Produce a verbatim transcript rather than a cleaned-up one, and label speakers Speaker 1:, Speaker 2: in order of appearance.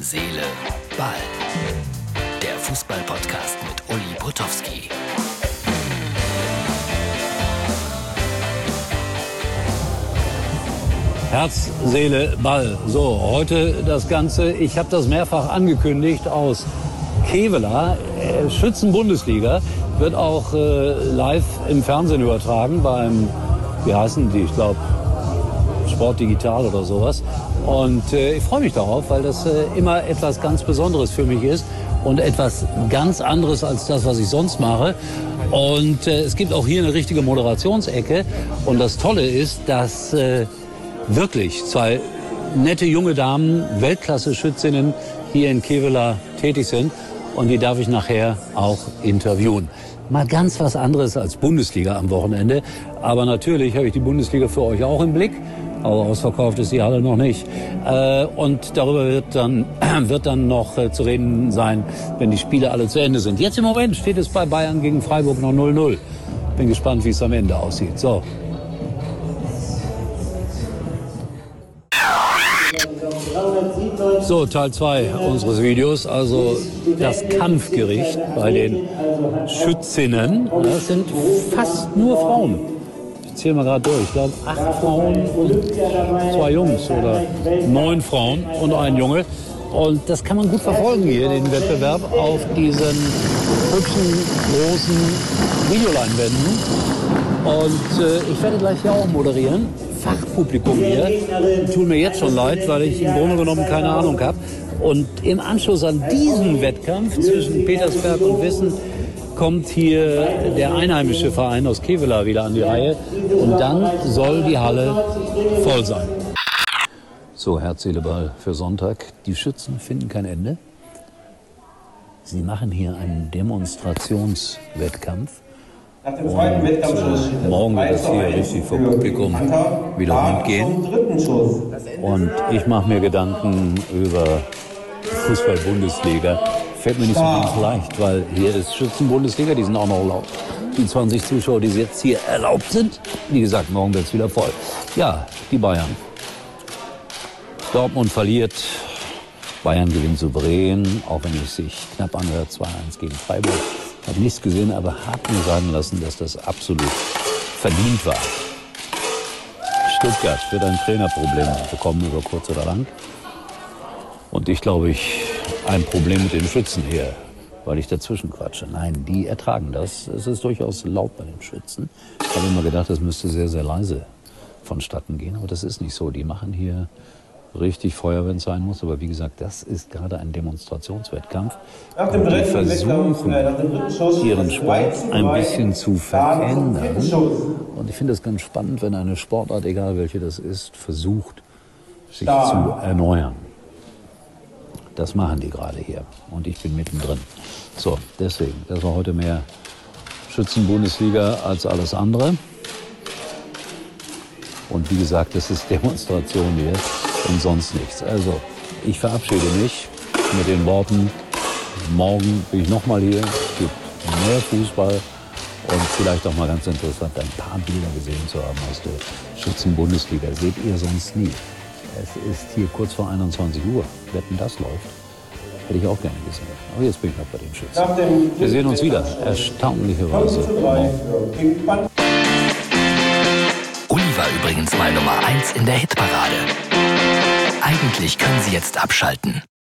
Speaker 1: Seele, Ball. Der Fußball-Podcast mit Uli Potowski.
Speaker 2: Herz, Seele, Ball. So, heute das Ganze, ich habe das mehrfach angekündigt, aus Kevela, äh, Schützen-Bundesliga, wird auch äh, live im Fernsehen übertragen beim, wie heißen die, ich glaube, Sport Digital oder sowas. Und äh, ich freue mich darauf, weil das äh, immer etwas ganz Besonderes für mich ist und etwas ganz anderes als das, was ich sonst mache. Und äh, es gibt auch hier eine richtige Moderationsecke. Und das Tolle ist, dass äh, wirklich zwei nette junge Damen, Weltklasse-Schützinnen hier in Kevela tätig sind. Und die darf ich nachher auch interviewen. Mal ganz was anderes als Bundesliga am Wochenende. Aber natürlich habe ich die Bundesliga für euch auch im Blick. Aber ausverkauft ist die Halle noch nicht. Äh, und darüber wird dann, wird dann noch äh, zu reden sein, wenn die Spiele alle zu Ende sind. Jetzt im Moment steht es bei Bayern gegen Freiburg noch null null. Bin gespannt, wie es am Ende aussieht. So. So, Teil zwei unseres Videos, also das Kampfgericht bei den Schützinnen. Das sind fast nur Frauen. Ich zähle mal gerade durch. Ich glaube, acht Frauen und zwei Jungs oder neun Frauen und ein Junge. Und das kann man gut verfolgen hier, den Wettbewerb, auf diesen hübschen, großen Videoleinwänden. Und äh, ich werde gleich hier auch moderieren. Fachpublikum hier. Tut mir jetzt schon leid, weil ich im Grunde genommen keine Ahnung habe. Und im Anschluss an diesen Wettkampf zwischen Petersberg und Wissen kommt hier der einheimische Verein aus Kevela wieder an die Reihe. Und dann soll die Halle voll sein. So, Herz, Seele, Ball für Sonntag. Die Schützen finden kein Ende. Sie machen hier einen Demonstrationswettkampf. Und äh, morgen wird es hier richtig vor Publikum wieder rund gehen. Und ich mache mir Gedanken über Fußball-Bundesliga. Fällt mir nicht so ganz leicht, weil hier ist Schützen-Bundesliga, die sind auch noch erlaubt. Die zwanzig Zuschauer, die jetzt hier erlaubt sind, wie gesagt, morgen wird es wieder voll. Ja, die Bayern. Dortmund verliert, Bayern gewinnt souverän, auch wenn es sich knapp anhört, zwei eins gegen Freiburg. Ich habe nichts gesehen, aber habe mir sagen lassen, dass das absolut verdient war. Stuttgart wird ein Trainerproblem bekommen, über kurz oder lang. Und ich glaube, ich ein Problem mit den Schützen hier, weil ich dazwischen quatsche. Nein, die ertragen das. Es ist durchaus laut bei den Schützen. Ich habe immer gedacht, das müsste sehr, sehr leise vonstatten gehen. Aber das ist nicht so. Die machen hier richtig Feuer, wenn es sein muss. Aber wie gesagt, das ist gerade ein Demonstrationswettkampf. Und die versuchen, ihren Sport ein bisschen zu verändern. Und ich finde es ganz spannend, wenn eine Sportart, egal welche das ist, versucht, sich zu erneuern. Das machen die gerade hier. Und ich bin mittendrin. So, deswegen, das war heute mehr Schützen-Bundesliga als alles andere. Und wie gesagt, das ist Demonstration hier und sonst nichts. Also, ich verabschiede mich mit den Worten, morgen bin ich nochmal hier, es gibt mehr Fußball und vielleicht auch mal ganz interessant, ein paar Bilder gesehen zu haben aus der Schützen-Bundesliga. Seht ihr sonst nie. Es ist hier kurz vor einundzwanzig Uhr. Wetten, das läuft. Hätte ich auch gerne gesehen. Aber jetzt bin ich noch bei den Schützen. Wir sehen uns wieder, erstaunlicherweise morgen.
Speaker 1: Uli war übrigens mal Nummer eins in der Hitparade. Eigentlich können Sie jetzt abschalten.